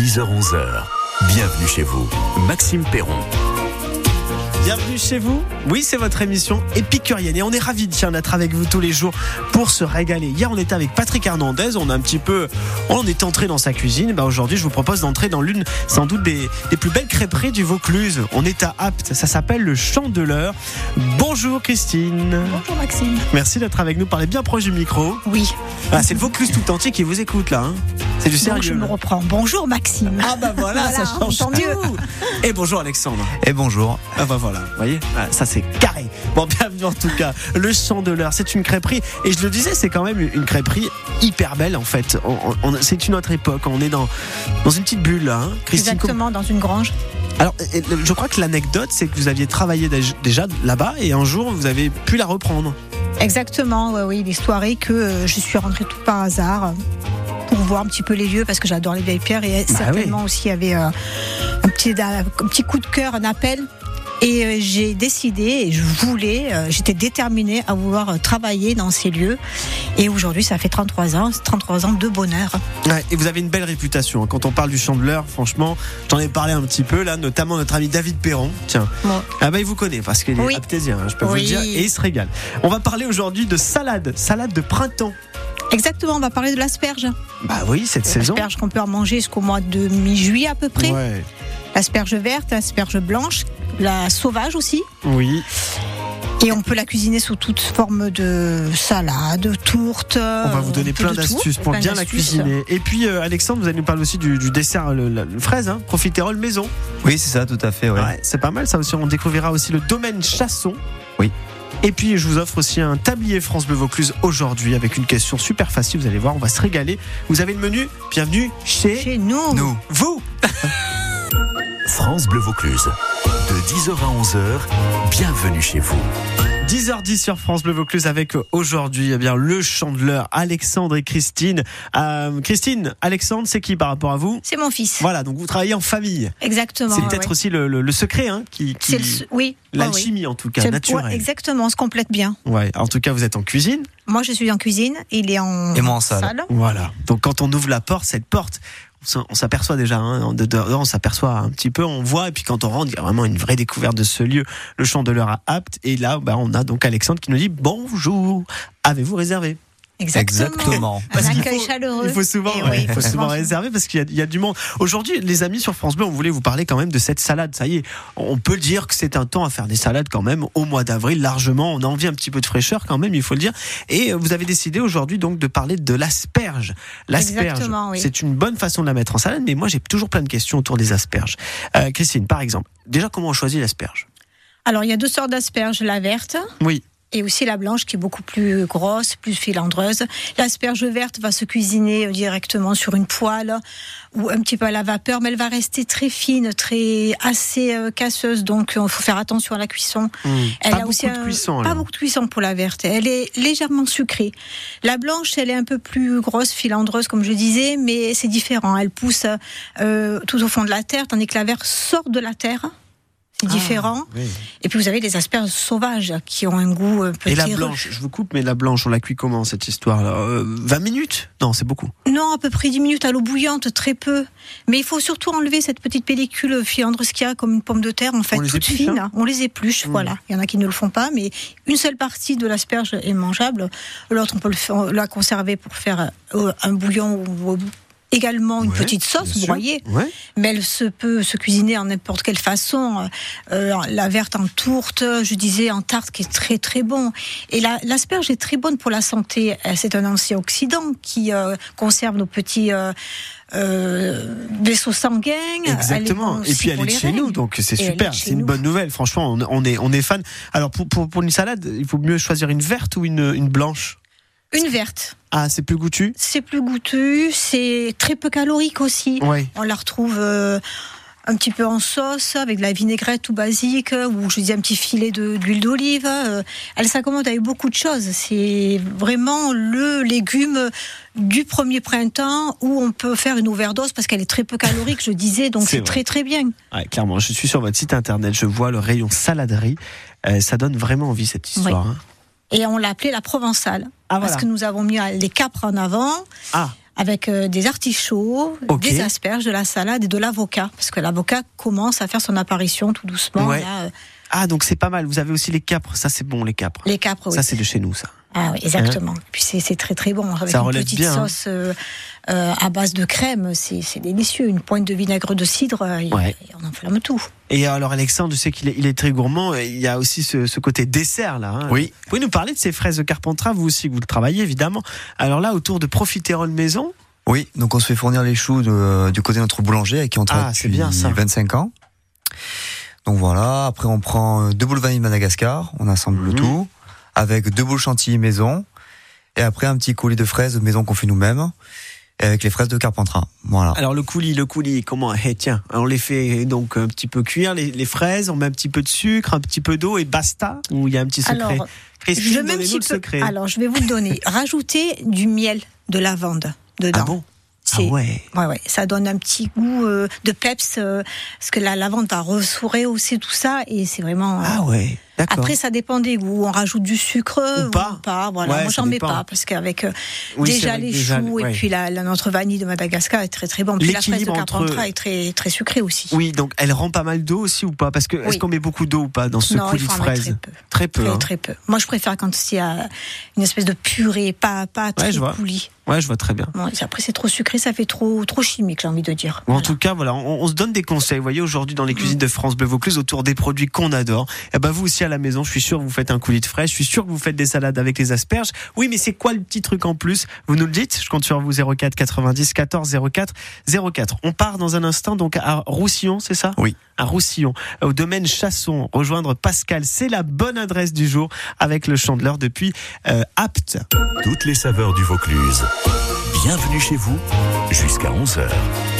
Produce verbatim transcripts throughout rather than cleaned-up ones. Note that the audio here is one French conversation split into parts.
dix heures onze heures. Bienvenue chez vous, Maxime Perron. Bienvenue chez vous. Oui, c'est votre émission épicurienne et on est ravis d'être avec vous tous les jours pour se régaler. Hier, on était avec Patrick Hernandez. On a un petit peu, on est entré dans sa cuisine. Bah, aujourd'hui, je vous propose d'entrer dans l'une, sans doute, des, des plus belles crêperies du Vaucluse. On est à Apt. Ça s'appelle le Chandeleur. Bonjour Christine. Bonjour Maxime. Merci d'être avec nous. Parlez bien proche du micro. Oui. Ah, c'est le Vaucluse tout entier qui vous écoute là. Hein. C'est du sérieux. Donc, je me reprends. Bonjour Maxime. Ah bah voilà, voilà ça change tout. Et bonjour Alexandre. Et bonjour. Ah bah voilà, vous voyez, ah, ça c'est carré. Bon, bienvenue en tout cas. Le Chandeleur, c'est une crêperie. Et je le disais, c'est quand même une crêperie hyper belle en fait. On, on, c'est une autre époque. On est dans, dans une petite bulle là. Hein. Christine, exactement, dans une grange. Alors, je crois que l'anecdote, c'est que vous aviez travaillé déjà là-bas et un jour, vous avez pu la reprendre. Exactement, ouais, oui. L'histoire est que je suis rentrée tout par hasard pour voir un petit peu les lieux parce que j'adore les vieilles pierres et bah certainement oui. aussi il y avait euh, un, petit, un petit coup de cœur, un appel. Et euh, j'ai décidé et je voulais, euh, j'étais déterminée à vouloir euh, travailler dans ces lieux. Et aujourd'hui, ça fait trente-trois ans, trente-trois ans de bonheur. Ouais, et vous avez une belle réputation. Quand on parle du Chandeleur, franchement, j'en ai parlé un petit peu là, notamment notre ami David Perron. Tiens, bon. Ah bah il vous connaît parce qu'il est oui. aptésien, hein, je peux oui. vous le dire, et il se régale. On va parler aujourd'hui de salade, salade de printemps. Exactement, on va parler de l'asperge. Bah oui, cette saison. L'asperge qu'on peut en manger jusqu'au mois de mi-juillet à peu près. Ouais. L'asperge verte, l'asperge blanche, la sauvage aussi. Oui. Et on peut la cuisiner sous toute forme de salade, tourte. On va vous donner plein d'astuces pour bien la cuisiner. Et puis euh, Alexandre, vous allez nous parler aussi du, du dessert, le, le, le fraise, hein, profiterole maison. Oui, c'est ça, tout à fait. Ouais. Ouais, c'est pas mal ça aussi. On découvrira aussi le domaine Chasson. Oui. Et puis je vous offre aussi un tablier France Bleu Vaucluse aujourd'hui avec une question super facile. Vous allez voir, on va se régaler. Vous avez le menu. Bienvenue chez, chez nous. nous. Vous. France Bleu Vaucluse. De dix heures à onze heures, bienvenue chez vous. dix heures dix sur France Bleu Vaucluse avec aujourd'hui eh bien, le Chandeleur, Alexandre et Christine. Euh, Christine, Alexandre, c'est qui par rapport à vous ? C'est mon fils. Voilà, donc vous travaillez en famille. Exactement. C'est peut-être ouais. aussi le, le, le secret, hein, qui, qui... C'est le, oui. l'alchimie oui. en tout cas, c'est naturelle. Ouais, exactement, on se complète bien. Ouais, en tout cas, vous êtes en cuisine. Moi, je suis en cuisine, il est en, et moi en salle. salle. Voilà, donc quand on ouvre la porte, cette porte... on s'aperçoit déjà, hein, de dehors, on s'aperçoit un petit peu, on voit, et puis quand on rentre, il y a vraiment une vraie découverte de ce lieu, le Chandeleur à Apt. Et là, bah, on a donc Alexandre qui nous dit bonjour. Avez-vous réservé ? Exactement. Exactement. Un accueil chaleureux. Il faut souvent, et ouais, oui, il faut souvent réserver parce qu'il y a, il y a du monde. Aujourd'hui, les amis sur France Bleu, on voulait vous parler quand même de cette salade. Ça y est, on peut le dire que c'est un temps à faire des salades quand même au mois d'avril largement. On a envie un petit peu de fraîcheur quand même, il faut le dire. Et vous avez décidé aujourd'hui donc de parler de l'asperge. L'asperge, oui. c'est une bonne façon de la mettre en salade, mais moi j'ai toujours plein de questions autour des asperges. Euh, Christine, par exemple, déjà comment on choisit l'asperge ? Alors il y a deux sortes d'asperges, la verte. Oui. Et aussi la blanche qui est beaucoup plus grosse, plus filandreuse. L'asperge verte va se cuisiner directement sur une poêle ou un petit peu à la vapeur, mais elle va rester très fine, très assez euh, casseuse. Donc il faut faire attention à la cuisson. Mmh. Elle pas a beaucoup aussi de un, cuisson. Pas alors. beaucoup de cuisson pour la verte. Elle est légèrement sucrée. La blanche, elle est un peu plus grosse, filandreuse, comme je disais, mais c'est différent. Elle pousse euh, tout au fond de la terre, tandis que la verte sort de la terre. C'est différent. Ah, oui. Et puis vous avez les asperges sauvages qui ont un goût euh, petit. Et la blanche, je vous coupe, mais la blanche, on la cuit comment cette histoire euh, vingt minutes ? Non, c'est beaucoup. Non, à peu près dix minutes à l'eau bouillante, très peu. Mais il faut surtout enlever cette petite pellicule filandreuse qu'il y a comme une pomme de terre, en fait, toute épluche, fine. hein. On les épluche, mmh. voilà. Il y en a qui ne le font pas, mais une seule partie de l'asperge est mangeable. L'autre, on peut le faire, la conserver pour faire un bouillon ou également une ouais, petite sauce broyée, ouais. mais elle se peut se cuisiner en n'importe quelle façon. Euh, la verte en tourte, je disais en tarte, qui est très très bon. Et la, l'asperge est très bonne pour la santé. C'est un antioxydant qui euh, conserve nos petits euh, euh, vaisseaux sanguins. Exactement. Et puis elle est de chez nous, donc c'est super. C'est une nous. bonne nouvelle. Franchement, on, on est on est fan. Alors pour pour pour une salade, il faut mieux choisir une verte ou une une blanche. Une verte. Ah, c'est plus goûtu ? C'est plus goûtu, c'est très peu calorique aussi. Oui. On la retrouve euh, un petit peu en sauce, avec de la vinaigrette tout basique, ou je dis un petit filet de, d'huile d'olive. Euh, elle s'accommode avec beaucoup de choses. C'est vraiment le légume du premier printemps où on peut faire une overdose parce qu'elle est très peu calorique, je disais, donc c'est, c'est très très bien. Ouais, clairement, je suis sur votre site internet, je vois le rayon saladerie. Euh, ça donne vraiment envie cette histoire. Oui. Hein. Et on l'a appelée la provençale. Ah, parce voilà. que nous avons mis les capres en avant. Ah. avec euh, des artichauts, okay. des asperges, de la salade et de l'avocat. Parce que l'avocat commence à faire son apparition tout doucement. Ouais. Là, euh... Ah, donc c'est pas mal. Vous avez aussi les capres. Ça, c'est bon, les capres. Les capres, oui. Ça, c'est de chez nous, ça. Ah oui, exactement. Hein? Puis c'est, c'est très très bon. Avec ça une petite bien, sauce euh, euh, à base de crème, c'est, c'est délicieux. Une pointe de vinaigre de cidre, euh, ouais. et on enflamme tout. Et alors Alexandre, je sais qu'il est, il est très gourmand. Il y a aussi ce, ce côté dessert là. Hein. Oui. Vous pouvez nous parler de ces fraises de Carpentras, vous aussi, que vous le travaillez évidemment. Alors là, autour de Profiterole Maison. Oui, donc on se fait fournir les choux de, du côté de notre boulanger avec qui on travaille ah, depuis bien, ça. vingt-cinq ans. Donc voilà, après on prend deux boules vanille Madagascar, on assemble mmh. le tout, avec deux boules chantilly maison, et après un petit coulis de fraises maison qu'on fait nous-mêmes, avec les fraises de Carpentras. Voilà. Alors le coulis, le coulis, comment hey, tiens, on les fait donc un petit peu cuire, les, les fraises, on met un petit peu de sucre, un petit peu d'eau et basta, ou il y a un petit secret. Alors, Christine, je mets un petit le secret. Peu, alors je vais vous le donner. Rajoutez du miel de lavande dedans. Ah bon? C'est, ah ouais. ouais, ouais. Ça donne un petit goût euh, de peps, euh, parce que la lavande va ressourrer aussi tout ça, et c'est vraiment. Euh... Ah ouais. D'accord. Après, ça dépend des goûts. On rajoute du sucre ou pas. Ou pas voilà. Ouais, moi, j'en mets pas parce qu'avec euh, oui, déjà les déjà, choux ouais. et puis la, la notre vanille de Madagascar est très très bon. Puis l'équilibre la fraise de Carpentras entre... est très très sucrée aussi. Oui, donc elle rend pas mal d'eau aussi ou pas? Parce que oui. Est-ce qu'on met beaucoup d'eau ou pas dans ce non, coulis de fraises? Très peu. Très peu. Très, hein. très peu. Moi, je préfère quand il y a une espèce de purée, pas pas très ouais, coulis. Ouais, je vois très bien. Bon, après, c'est trop sucré, ça fait trop trop chimique, j'ai envie de dire. Bon, voilà. En tout cas, voilà, on, on se donne des conseils. Vous voyez, aujourd'hui dans les cuisines de France Bleu Vaucluse, autour des produits qu'on adore. Et ben vous aussi à la maison, je suis sûr que vous faites un coulis de fraises, je suis sûr que vous faites des salades avec les asperges. Oui, mais c'est quoi le petit truc en plus? Vous nous le dites. Je compte sur vous. Zéro quatre quatre-vingt-dix quatorze zéro quatre zéro quatre. On part dans un instant donc à Roussillon, c'est ça? Oui. À Roussillon, au domaine Chasson, rejoindre Pascal, c'est la bonne adresse du jour avec le chandeleur depuis euh, Apt. Toutes les saveurs du Vaucluse. Bienvenue chez vous jusqu'à onze heures.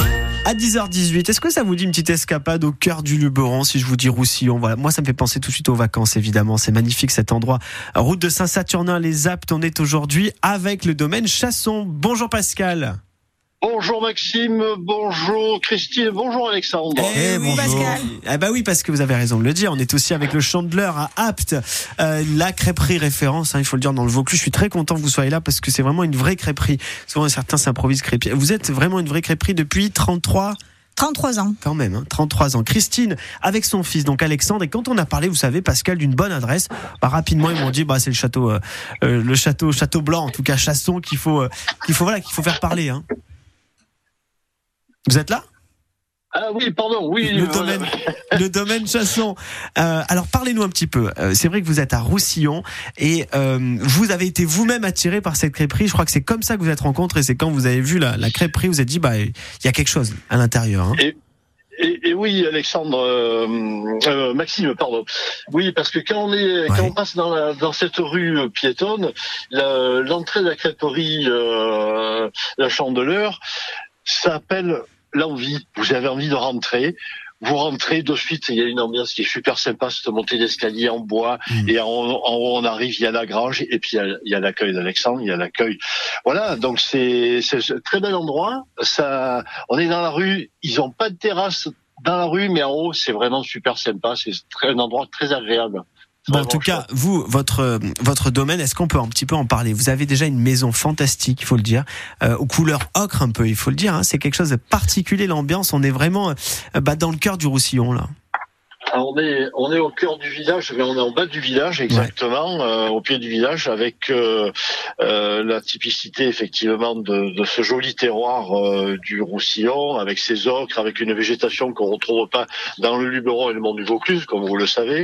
À dix heures dix-huit, est-ce que ça vous dit une petite escapade au cœur du Luberon si je vous dis Roussillon? Voilà, moi ça me fait penser tout de suite aux vacances évidemment, c'est magnifique cet endroit. Route de Saint-Saturnin, les Aptes, on est aujourd'hui avec le domaine Chasson. Bonjour Pascal. Bonjour Maxime, bonjour Christine, bonjour Alexandre. Eh, eh oui, bonjour. Pascal. Ah bah oui, parce que vous avez raison de le dire, on est aussi avec le chandeleur à Apt, euh, la crêperie référence, hein, il faut le dire dans le Vaucluse. Je suis très content que vous soyez là parce que c'est vraiment une vraie crêperie. Souvent certains s'improvisent crêpiers. Vous êtes vraiment une vraie crêperie depuis trente-trois trente-trois ans. Quand même, hein, trente-trois ans. Christine, avec son fils, donc Alexandre, et quand on a parlé, vous savez, Pascal, d'une bonne adresse, bah, rapidement, ils m'ont dit, bah, c'est le château, euh, euh, le château, château blanc, en tout cas, Chasson, qu'il faut, euh, qu'il faut, voilà, qu'il faut faire parler, hein. Vous êtes là? Ah oui, pardon, oui. Le voilà. domaine, le domaine Chasson. Euh, alors parlez-nous un petit peu. Euh, c'est vrai que vous êtes à Roussillon et euh, vous avez été vous-même attiré par cette crêperie. Je crois que c'est comme ça que vous êtes rencontrés. C'est quand vous avez vu la, la crêperie, vous vous êtes dit, bah, il y a quelque chose à l'intérieur. Hein. Et... Et, et oui, Alexandre, euh, euh, Maxime, pardon. Oui, parce que quand on est, ouais. quand on passe dans, la, dans cette rue piétonne, la, l'entrée de la crêperie, euh, la Chandeleur, ça appelle l'envie. Vous avez envie de rentrer. Vous rentrez de suite, il y a une ambiance qui est super sympa, cette montée d'escalier en bois, mmh. et en, en haut on arrive, il y a la grange, et puis il y a, il y a l'accueil d'Alexandre, il y a l'accueil. Voilà, donc c'est, c'est un très bel endroit. Ça, on est dans la rue, ils n'ont pas de terrasse dans la rue, mais en haut c'est vraiment super sympa, c'est très, un endroit très agréable. Bon, en tout cas, vous, votre votre domaine, est-ce qu'on peut un petit peu en parler? Vous avez déjà une maison fantastique, il faut le dire, euh, aux couleurs ocre un peu, il faut le dire. Hein, c'est quelque chose de particulier, l'ambiance. On est vraiment euh, bah, dans le cœur du Roussillon là. On est on est au cœur du village, mais on est en bas du village exactement, ouais. euh, au pied du village, avec euh, euh, la typicité effectivement de, de ce joli terroir euh, du Roussillon, avec ses ocres, avec une végétation qu'on retrouve pas dans le Luberon et le Mont du Vaucluse, comme vous le savez.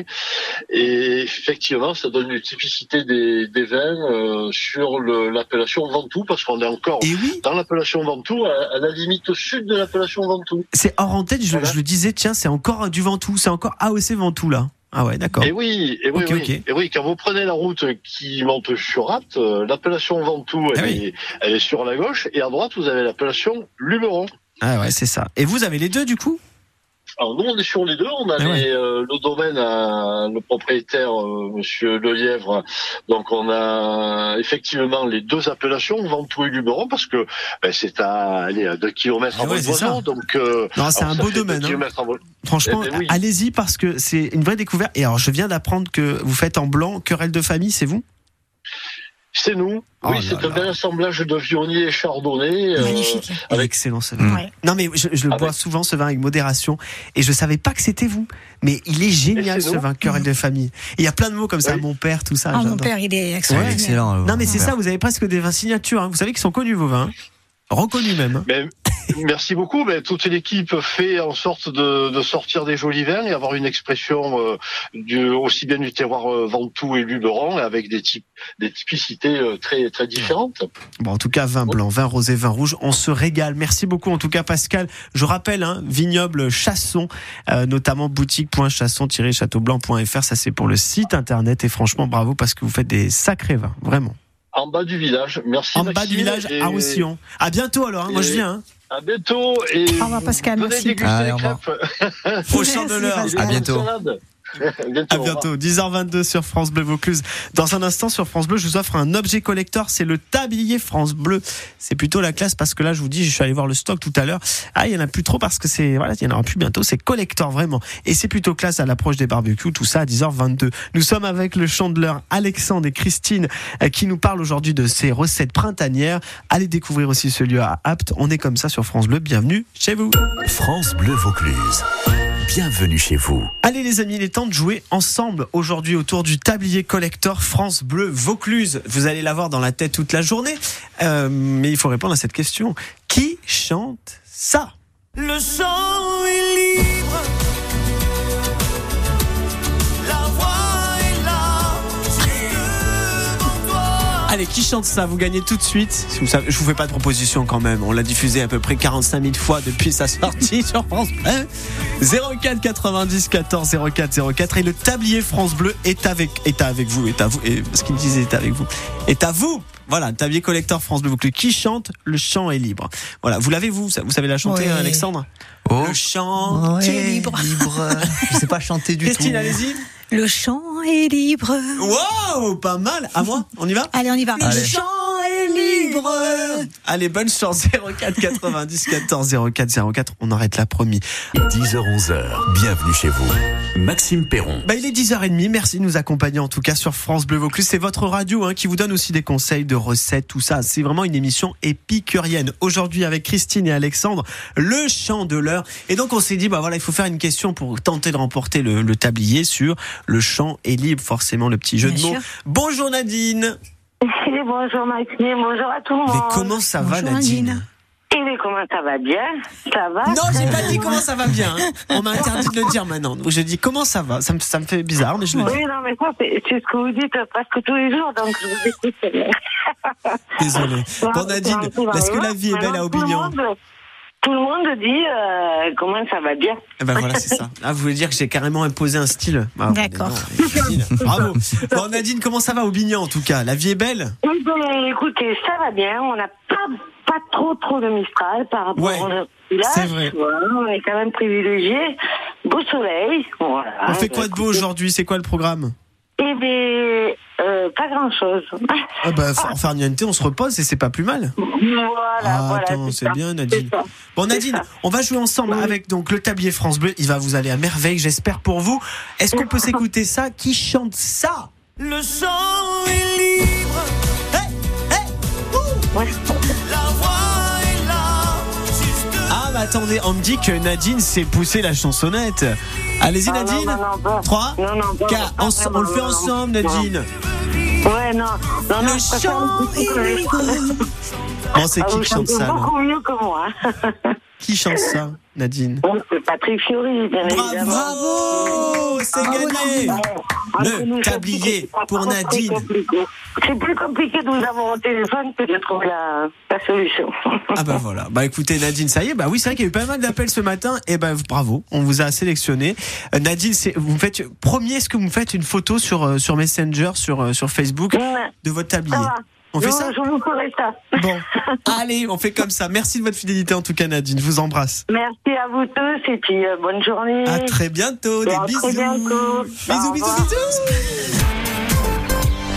Et effectivement, ça donne une typicité des, des vins euh, sur le, l'appellation Ventoux, parce qu'on est encore oui. dans l'appellation Ventoux, à, à la limite sud de l'appellation Ventoux. C'est hors antenne, je, voilà. je le disais, tiens, c'est encore du Ventoux, c'est encore A O C Ventoux là. Ah ouais, d'accord. Et oui, et oui, okay, oui. Okay. Et oui, quand vous prenez la route qui monte sur Apt, euh, l'appellation Ventoux, elle, ah oui. est, elle est sur la gauche, et à droite, vous avez l'appellation Luberon. Ah ouais, c'est ça. Et vous avez les deux, du coup? Alors nous, on est sur les deux. On a ah ouais. les, euh, le domaine, à, le propriétaire, euh, Monsieur Lelièvre. Donc on a effectivement les deux appellations, Ventoux et Luberon, parce que ben, c'est à, allez, à deux kilomètres ah en ouais, voisin. Donc euh, non, c'est alors, un beau domaine. Hein. En... Franchement, eh ben, oui. allez-y parce que c'est une vraie découverte. Et alors, je viens d'apprendre que vous faites en blanc querelle de famille, c'est vous? C'est nous. Oh oui, c'est là un bel assemblage de viognier chardonnay. Magnifique. Euh, avec excellent ce vin. Ouais. Non mais je, je le avec... bois souvent ce vin avec modération et je savais pas que c'était vous. Mais il est génial ce vin querelle de famille. Il y a plein de mots comme ça, oui. Mon père, tout ça. Ah, mon père, il est excellent. Ouais, excellent. Non mais c'est ça, vous avez presque des vins signatures. Hein. Vous savez qu'ils sont connus vos vins. Reconnus même. Mais, merci beaucoup. Mais toute l'équipe fait en sorte de, de sortir des jolis vins et avoir une expression euh, du, aussi bien du terroir euh, Ventoux et Luberon avec des types, des typicités euh, très très différentes. Bon, en tout cas, vin blanc, vin rosé, vin rouge, on se régale. Merci beaucoup. En tout cas, Pascal, je rappelle, hein, vignoble Chasson, euh, notamment boutique point chasson tiret châteaublanc point f r. Ça, c'est pour le site internet. Et franchement, bravo parce que vous faites des sacrés vins, vraiment. En bas du village, merci. En Maxime, bas du village, et... à Roussillon. À bientôt alors, hein, moi je viens. Hein. À bientôt et au revoir Pascal, venez merci. déguster ah, les crêpes. Au champ de l'heure. À bientôt. bientôt. À bientôt, dix heures vingt-deux sur France Bleu Vaucluse. Dans un instant sur France Bleu, je vous offre un objet collector, c'est le tablier France Bleu. C'est plutôt la classe parce que là, je vous dis, je suis allé voir le stock tout à l'heure. Ah, il y en a plus trop parce que c'est, voilà, il y en aura plus bientôt. C'est collector vraiment. Et c'est plutôt classe à l'approche des barbecues, tout ça à dix heures vingt-deux. Nous sommes avec le chandeleur Alexandre et Christine qui nous parlent aujourd'hui de ces recettes printanières. Allez découvrir aussi ce lieu à Apt. On est comme ça sur France Bleu. Bienvenue chez vous. France Bleu Vaucluse. Bienvenue chez vous. Allez les amis, il est temps de jouer ensemble aujourd'hui autour du tablier collector France Bleu Vaucluse. Vous allez l'avoir dans la tête toute la journée, euh, mais il faut répondre à cette question. Qui chante ça ? Le chant est libre, la voix est là, juste devant toi. Allez, qui chante ça ? Vous gagnez tout de suite. Si vous savez, je vous fais pas de proposition quand même. On l'a diffusé à peu près quarante-cinq mille fois depuis sa sortie sur France Bleu. zéro quatre quatre-vingt-dix quatorze zéro quatre zéro quatre et le tablier France Bleu est avec est avec vous est à vous et ce qu'il disait est avec vous est à vous. Voilà, tablier collector France Bleu Vaucluse. Qui chante ? Le chant est libre. Voilà, vous l'avez vous vous savez la chanter, oui. Alexandre ? Oh. Le chant ouais, est libre. libre. Je sais pas chanter du Christine, tout. Christine, allez-y. Le chant est libre. Wow, pas mal. À moi, on y va ? Allez, on y va. Allez. Le chant est libre. Allez, bonne chance. zéro quatre quatre-vingt-dix quatorze zéro quatre zéro quatre. On arrête là, promis. dix heures onze heures. Bienvenue chez vous. Maxime Perron. Bah, il est dix heures trente. Merci de nous accompagner en tout cas sur France Bleu Vaucluse. C'est votre radio hein, qui vous donne aussi des conseils de recettes, tout ça. C'est vraiment une émission épicurienne. Aujourd'hui avec Christine et Alexandre, le chandeleur. Et donc on s'est dit, bah voilà, il faut faire une question pour tenter de remporter le, le tablier sur le chant est libre. Forcément, le petit jeu Bien de mots. sûr. Bonjour Nadine. Bonjour Maxime, bonjour à tout le monde. Mais comment ça va Bonjour, Nadine, Nadine. Et mais comment ça va bien? Ça va? Non, j'ai pas dit comment ça va bien. Hein. On m'a interdit de le dire maintenant. Donc j'ai dit comment ça va. Ça me, ça me fait bizarre, mais je le dis. Oui, non, mais ça, c'est, c'est ce que vous dites presque tous les jours, donc je vous écoute. Désolé. Bon Nadine, est-ce que la vie est belle à Aubignon? Tout le monde dit euh, comment ça va bien. Eh ben voilà, c'est ça. Ah, vous voulez dire que j'ai carrément imposé un style. Ah, d'accord. Nadine, bravo. Bon Nadine, comment ça va au Bignon en tout cas? La vie est belle? Oui, ben, écoutez, ça va bien. On n'a pas, pas trop trop de Mistral par rapport ouais, au village. C'est vrai. Voilà, on est quand même privilégiés. Beau soleil. Voilà. On fait quoi de beau aujourd'hui? C'est quoi le programme? Eh bien, euh, pas grand-chose. Ah bah, en farniente, on se repose et c'est pas plus mal. Voilà, ah, voilà. Attends, c'est, c'est bien, Nadine. C'est bon, Nadine, on va jouer ensemble oui. avec donc le tablier France Bleu. Il va vous aller à merveille, j'espère pour vous. Est-ce qu'on peut s'écouter ça? Qui chante ça? Le chant est libre. Hey, hey, ouh. Ouais. La voix est là. Juste ah, bah attendez, on me dit que Nadine s'est poussée la chansonnette. Allez-y, ah, Nadine. trois, quatre, on, on le fait ensemble, Nadine. Ouais, non, non, non, le chant est libre. Bon, c'est ah, qui qui chante ça? Beaucoup mieux que moi. Qui chante ça, Nadine? Bon, c'est Patrick Fiori, bien bravo, évidemment. Bravo, c'est ah, gagné. Ouais. Le tablier pour Nadine. C'est plus compliqué de vous avoir au téléphone que de trouver la, la solution. Ah bah voilà. Bah écoutez Nadine, ça y est. Bah oui, c'est vrai qu'il y a eu pas mal d'appels ce matin. Et bah bravo, on vous a sélectionné. Euh, Nadine, c'est, vous me faites premier, est-ce que vous me faites une photo sur euh, sur Messenger, sur euh, sur Facebook ouais. de votre tablier? On fait je, ça? Je vous ferai ça. Bon, allez, on fait comme ça. Merci de votre fidélité en tout cas, Nadine. Je vous embrasse. Merci à vous tous et puis euh, bonne journée. À très bientôt. Des à bisous. Très bientôt. Bisous, bisous, bisous.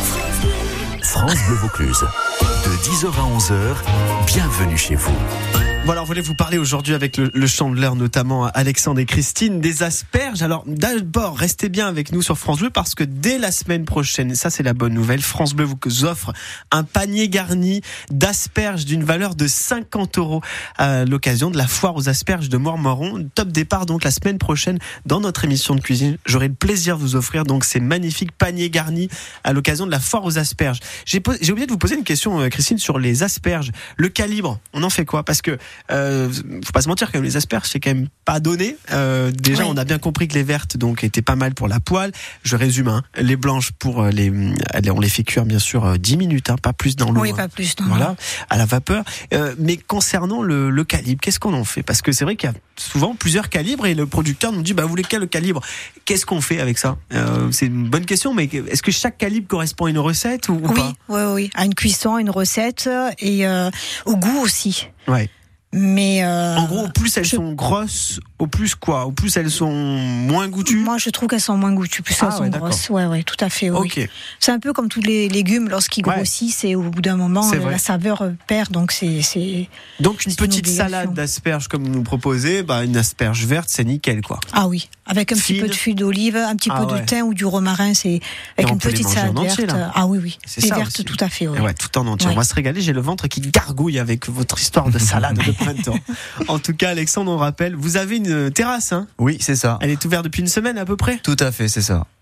France Bleu Vaucluse. De dix heures à onze heures, bienvenue chez vous. Voilà, on voulait vous parler aujourd'hui avec le, le chandeleur, notamment Alexandre et Christine, des asperges. Alors d'abord, restez bien avec nous sur France Bleu parce que dès la semaine prochaine, et ça c'est la bonne nouvelle, France Bleu vous offre un panier garni d'asperges d'une valeur de cinquante euros à l'occasion de la foire aux asperges de Montmoron. Top départ donc la semaine prochaine dans notre émission de cuisine. J'aurai le plaisir de vous offrir donc ces magnifiques paniers garnis à l'occasion de la foire aux asperges. J'ai, j'ai oublié de vous poser une question, Christine, sur les asperges. Le calibre, on en fait quoi? Parce que Euh, faut pas se mentir, quand même, les asperges c'est quand même pas donné. Euh, déjà, oui. On a bien compris que les vertes donc étaient pas mal pour la poêle. Je résume, hein, les blanches pour les, on les fait cuire bien sûr dix minutes, hein, pas plus dans l'eau. Oui, hein. pas plus. Non. Voilà, à la vapeur. Euh, mais concernant le, le calibre, qu'est-ce qu'on en fait? Parce que c'est vrai qu'il y a souvent plusieurs calibres et le producteur nous dit bah vous voulez quel calibre? Qu'est-ce qu'on fait avec ça? euh, C'est une bonne question, mais est-ce que chaque calibre correspond à une recette ou, ou oui, pas? Oui, oui, à une cuisson, à une recette et euh, au goût aussi. Ouais. Mais euh, en gros, au plus elles je... sont grosses, au plus quoi? Au plus elles sont moins goûtues? Moi, je trouve qu'elles sont moins goûtues, plus ah, elles sont ouais, grosses. Ouais, ouais, tout à fait. Oui. Okay. C'est un peu comme tous les légumes, lorsqu'ils ouais. grossissent et au bout d'un moment, la saveur perd. Donc c'est, c'est donc une c'est petite une salade d'asperges comme vous nous proposez, bah une asperge verte, c'est nickel quoi. Ah oui, avec un Fine. petit peu de fût d'olive, un petit ah, peu ouais. de thym ou du romarin, c'est avec une petite salade entier, verte. Là. Ah oui, oui. C'est et ça verte, aussi. tout à fait. Oui. Ouais, tout en entier. Ouais. On va se régaler. J'ai le ventre qui gargouille avec votre histoire de salade de printemps. En tout cas, Alexandre, on rappelle, vous avez une terrasse, hein? Oui, c'est ça. Elle est ouverte depuis une semaine à peu près? Tout à fait, c'est ça.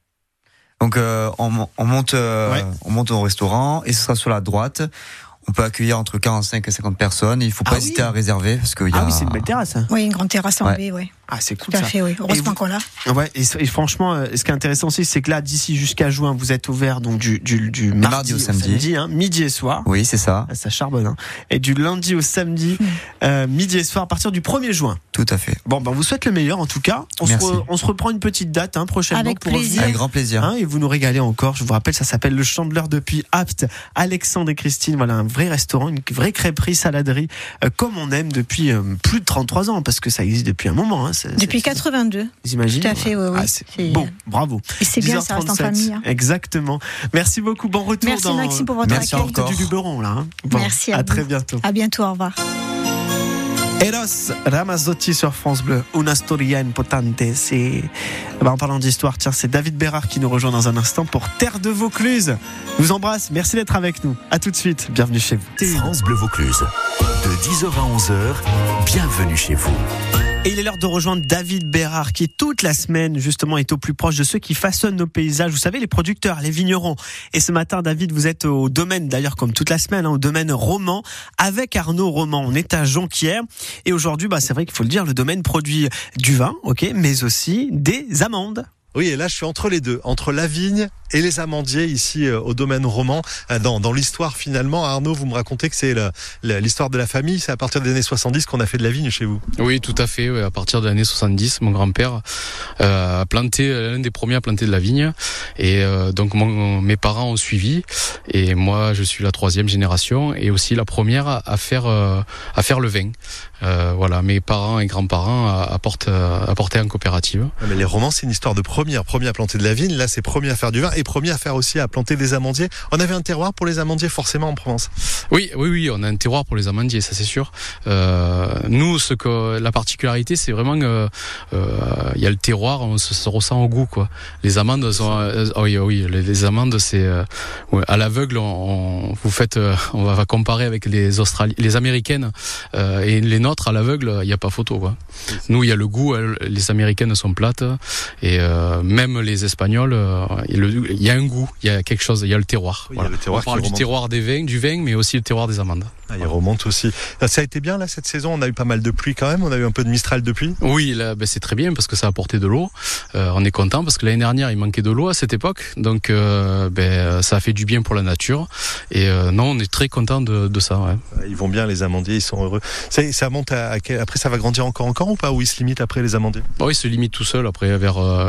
Donc euh, on, on monte, euh, ouais. on monte au restaurant et ce sera sur la droite. On peut accueillir entre quarante-cinq et cinquante personnes. Il ne faut pas ah hésiter oui. à réserver parce qu'il y a. Ah oui, c'est une belle terrasse. Hein. Oui, une grande terrasse en ouais. baie, oui. Ah, c'est cool Tout à ça. fait, oui. Heureusement vous... qu'on l'a. Ouais, et, et franchement, ce qui est intéressant aussi, c'est que là, d'ici jusqu'à juin, vous êtes ouvert donc du, du, du mardi, mardi au samedi, au samedi hein, midi et soir. Oui, c'est ça. Ça charbonne. Hein. Et du lundi au samedi, mmh. euh, midi et soir, à partir du premier juin. Tout à fait. Bon, ben, on vous souhaite le meilleur en tout cas. On, se, re, on se reprend une petite date hein, prochainement. Avec pour plaisir. Avec grand plaisir. Hein, et vous nous régalez encore. Je vous rappelle, ça s'appelle Le Chandeleur depuis Apt. Alexandre et Christine, voilà, un vrai restaurant, une vraie crêperie, saladerie, euh, comme on aime depuis euh, plus de trente-trois ans, parce que ça existe depuis un moment. Hein. C'est, depuis c'est, quatre-vingt-deux. Vous imaginez? Tout à fait, oui. oui. Ah, c'est c'est... Bon, bravo. Et c'est bien, ça reste en famille. Hein. Exactement. Merci beaucoup. Bon retour. Merci dans... Maxime pour votre Merci accueil. Merci encore. Du Luberon, là. Hein. Bon, Merci à, à vous. très bientôt. À bientôt, au revoir. Eros Ramazzotti sur France Bleu, Una storia importante. C'est... Ben, en parlant d'histoire, tiens, c'est David Bérard qui nous rejoint dans un instant pour Terre de Vaucluse. Je vous embrasse, merci d'être avec nous. À tout de suite, bienvenue chez vous. France Bleu Vaucluse, de dix heures à onze heures, bienvenue chez vous. Et il est l'heure de rejoindre David Bérard qui toute la semaine justement est au plus proche de ceux qui façonnent nos paysages. Vous savez, les producteurs, les vignerons. Et ce matin, David, vous êtes au domaine, d'ailleurs comme toute la semaine, hein, au domaine Roman avec Arnaud Roman. On est à Jonquière et aujourd'hui, bah, c'est vrai qu'il faut le dire, le domaine produit du vin, ok, mais aussi des amandes. Oui, et là, je suis entre les deux, entre la vigne et les amandiers, ici euh, au domaine Roman. Euh, dans, dans l'histoire, finalement, Arnaud, vous me racontez que c'est le, le, l'histoire de la famille. C'est à partir des années soixante-dix qu'on a fait de la vigne chez vous. Oui, tout à fait. Ouais, à partir des années soixante-dix, mon grand-père euh, a planté, l'un des premiers à planter de la vigne. Et euh, donc, mon, mes parents ont suivi. Et moi, je suis la troisième génération et aussi la première à, à faire, euh, à faire le vin. Euh, voilà, mes parents et grands-parents apportent, apportaient en coopérative. Mais les Romans, c'est une histoire de premier, premier à planter de la vigne. Là, c'est premier à faire du vin et premier à faire aussi à planter des amandiers. On avait un terroir pour les amandiers forcément en Provence. Oui, oui, oui, on a un terroir pour les amandiers, ça c'est sûr. Euh, nous, ce que la particularité, c'est vraiment que euh, il y a le terroir, on se, se ressent au goût, quoi. Les amandes sont, euh, oui, oui, les, les amandes, c'est euh, ouais, à l'aveugle. On, on vous faites, euh, on va comparer avec les Australiennes, les Américaines euh, et les nôtres à l'aveugle, il n'y a pas photo, quoi. Nous, il y a le goût. Les Américaines sont plates et euh, même les Espagnols, euh, il y a un goût, il y a quelque chose, il y a le terroir. Oui, voilà. Il y a le terroir on parle du terroir des vins, du vin, mais aussi le terroir des amandes. Ah, il remonte aussi. Ça a été bien là cette saison. On a eu pas mal de pluie quand même. On a eu un peu de Mistral de pluie. Oui, là, ben, c'est très bien parce que ça a apporté de l'eau. Euh, on est content parce que l'année dernière il manquait de l'eau à cette époque, donc euh, ben ça a fait du bien pour la nature. Et euh, non, on est très content de, de ça. Ouais. Ils vont bien les amandiers, ils sont heureux. Ça, ça monte à, à quel, après ça va grandir encore encore ou pas, ou ils se limitent après les amandiers? Bon, ils se limitent tout seuls après vers euh,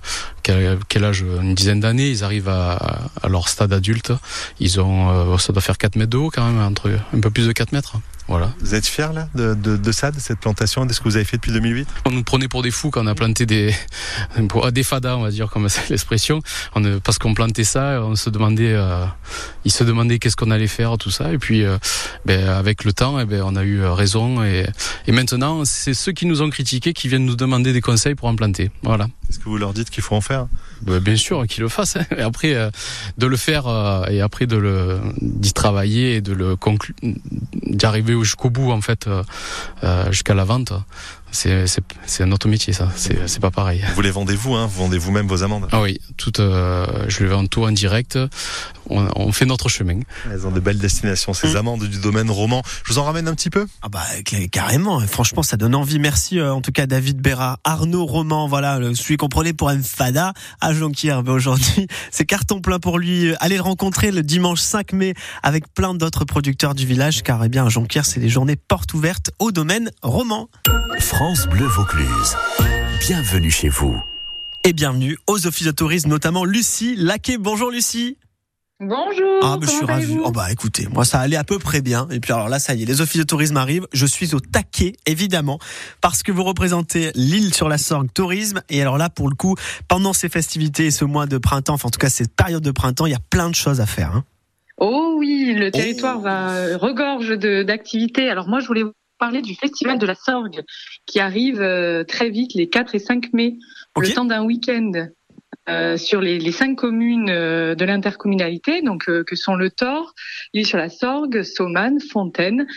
quel, quel âge, une dizaine d'années, ils arrivent à, à leur stade adulte. Ils ont, euh, ça doit faire quatre mètres de haut quand même, entre un peu plus de quatre mètres. Voilà. Vous êtes fiers là de, de, de ça, de cette plantation, de ce que vous avez fait depuis deux mille huit? On nous prenait pour des fous quand on a planté des des fadas, on va dire, comme c'est l'expression. On, parce qu'on plantait ça, on se demandait, euh, ils se demandaient qu'est-ce qu'on allait faire, tout ça. Et puis, euh, ben, avec le temps, eh ben, on a eu raison. Et, et maintenant, c'est ceux qui nous ont critiqués qui viennent nous demander des conseils pour en planter. Voilà. Est-ce que vous leur dites qu'il faut en faire? Ben, bien sûr, qu'ils le fassent. Hein. Et après, euh, de le faire euh, et après de le d'y travailler et de le conclure, d'y arriver jusqu'au bout en fait, euh, euh, jusqu'à la vente. C'est, c'est, c'est un autre métier, ça. C'est, c'est pas pareil. Vous les vendez vous, hein? Vous vendez vous-même vos amandes? Ah oui, tout, euh, je les vends tout en direct. On, on fait notre chemin. Elles ont de belles destinations, ces mmh. amandes du domaine roman. Je vous en ramène un petit peu? Ah bah, carrément. Franchement, ça donne envie. Merci, euh, en tout cas, David Bérard. Arnaud Roman, voilà, celui qu'on prenait pour un fada à Jonquière. Mais aujourd'hui, c'est carton plein pour lui. Allez le rencontrer le dimanche cinq mai avec plein d'autres producteurs du village, car, eh bien, à Jonquière, c'est les journées portes ouvertes au domaine roman. France Bleu Vaucluse. Bienvenue chez vous. Et bienvenue aux offices de tourisme, notamment Lucie Laquet. Bonjour Lucie. Bonjour. Ah, bah, je suis ravi. Oh, bah, écoutez, moi, ça allait à peu près bien. Et puis, alors là, ça y est, les offices de tourisme arrivent. Je suis au taquet, évidemment, parce que vous représentez l'île sur la Sorgue Tourisme. Et alors là, pour le coup, pendant ces festivités et ce mois de printemps, enfin, en tout cas, cette période de printemps, il y a plein de choses à faire, hein. Oh oui, le territoire oh. va regorge de, d'activités. Alors moi, je voulais vous parler du Festival de la Sorgue qui arrive euh, très vite les quatre et cinq mai, okay. le temps d'un week-end euh, sur les, les cinq communes euh, de l'intercommunalité, donc euh, que sont le Thor, l'île sur la Sorgue, Saumanne, Fontaine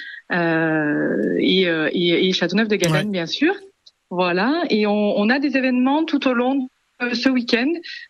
euh, et, euh, et, et Châteauneuf-de-Gadagne, ouais. bien sûr. Voilà, et on, on a des événements tout au long ce week-end.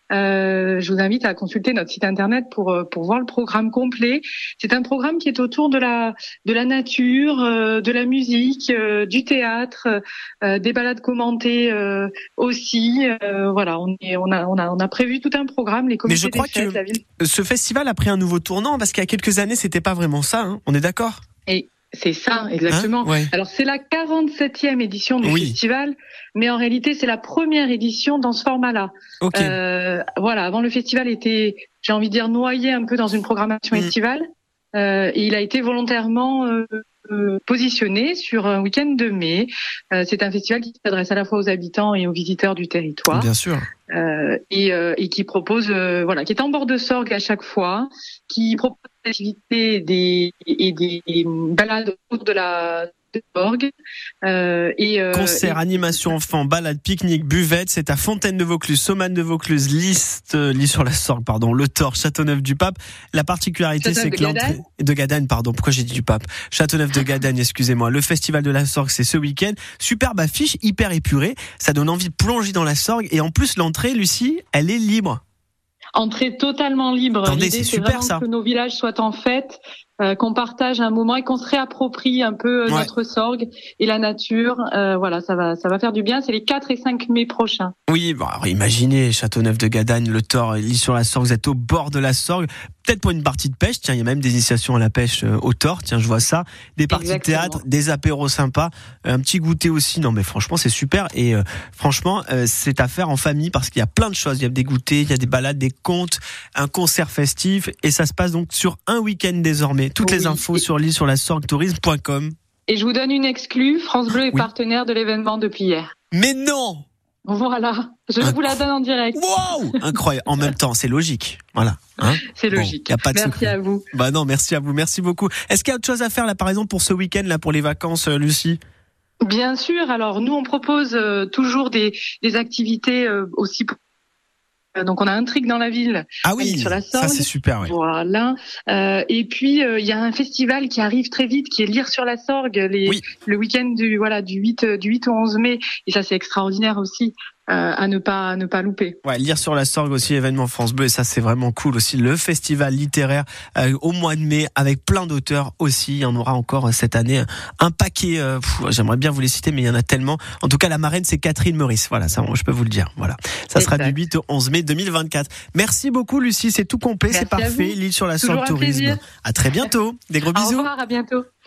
Euh, je vous invite à consulter notre site internet pour pour voir le programme complet. C'est un programme qui est autour de la de la nature, euh, de la musique, euh, du théâtre, euh, des balades commentées euh, aussi. Euh, voilà, on est on a on a on a prévu tout un programme. Les comités Mais je crois des fêtes, que la ville. Ce festival a pris un nouveau tournant parce qu'il y a quelques années, c'était pas vraiment ça. Hein, on est d'accord? Et c'est ça, exactement. Hein ouais. Alors, c'est la quarante-septième édition du oui. festival, mais en réalité, c'est la première édition dans ce format-là. Okay. Euh, voilà, avant, le festival était, j'ai envie de dire, noyé un peu dans une programmation mmh. estivale. Euh, et il a été volontairement euh, euh, positionné sur un week-end de mai. Euh, c'est un festival qui s'adresse à la fois aux habitants et aux visiteurs du territoire. Bien sûr. Euh, et, euh, et qui propose, euh, voilà, qui est en bord de Sorgue à chaque fois, qui propose des activités des, et des balades autour de la de Sorgue. Euh, et, euh, Concert, et... animation enfants, balade, pique-nique, buvette, c'est à Fontaine de Vaucluse, Saumanne de Vaucluse, Liste, euh, Liste sur la Sorgue, pardon, Le Thor, Châteauneuf-du-Pape. La particularité, c'est que l'entrée de Gadagne, pardon, pourquoi j'ai dit du Pape? Châteauneuf de Gadagne, excusez-moi. Le festival de la Sorgue, c'est ce week-end. Superbe affiche, hyper épurée. Ça donne envie de plonger dans la Sorgue. Et en plus, l'entrée, Lucie, elle est libre. Entrée totalement libre. Attendez, L'idée, c'est, c'est super vraiment ça. Que nos villages soient en fête, euh, qu'on partage un moment et qu'on se réapproprie un peu euh, ouais. notre Sorgue et la nature. Euh, voilà, ça va, ça va faire du bien. C'est les quatre et cinq mai prochains. Oui, bon, alors imaginez Châteauneuf de Gadagne, Le Thor, l'île sur la Sorgue. Vous êtes au bord de la Sorgue. Peut-être pour une partie de pêche. Tiens, il y a même des initiations à la pêche euh, au Thor. Tiens, je vois ça. Des parties Exactement. de théâtre, des apéros sympas, un petit goûter aussi. Non, mais franchement, c'est super. Et euh, franchement, euh, c'est à faire en famille parce qu'il y a plein de choses. Il y a des goûters, il y a des balades, des contes, un concert festif. Et ça se passe donc sur un week-end désormais. Toutes oui. les infos et... sur l'île sur la sorgue tourisme point com. Et je vous donne une exclue. France Bleu est oui. partenaire de l'événement depuis hier. Mais non! Voilà, je Inc... vous la donne en direct. Wow, incroyable. En même temps, c'est logique. Voilà. Hein c'est logique. Bon, y a pas de merci secret. à vous. Bah non, merci à vous. Merci beaucoup. Est-ce qu'il y a autre chose à faire là, par exemple, pour ce week-end là, pour les vacances, euh, Lucie? Bien sûr. Alors nous, on propose euh, toujours des, des activités euh, aussi. Pour... Donc on a un trick dans la ville. Ah oui, sur la Sorgue. Ça c'est super. Oui. Voilà. Euh, et puis il euh, y a un festival qui arrive très vite, qui est Lire sur la Sorgue, les, oui. le week-end du voilà du huit du huit au onze mai. Et ça c'est extraordinaire aussi. Euh, à ne pas à ne pas louper. Ouais, Lire sur la Sorgue aussi, événement France Bleu, et ça c'est vraiment cool aussi. Le festival littéraire euh, au mois de mai avec plein d'auteurs aussi. Il y en aura encore cette année un paquet. Euh, pff, j'aimerais bien vous les citer, mais il y en a tellement. En tout cas, la marraine c'est Catherine Meurice. Voilà, ça je peux vous le dire. Voilà, ça exact. sera du huit au onze mai deux mille vingt-quatre. Merci beaucoup Lucie, c'est tout complet, Merci c'est parfait. Lire sur la Sorgue Tourisme. Plaisir. À très bientôt. Des gros bisous. Au revoir, à bientôt.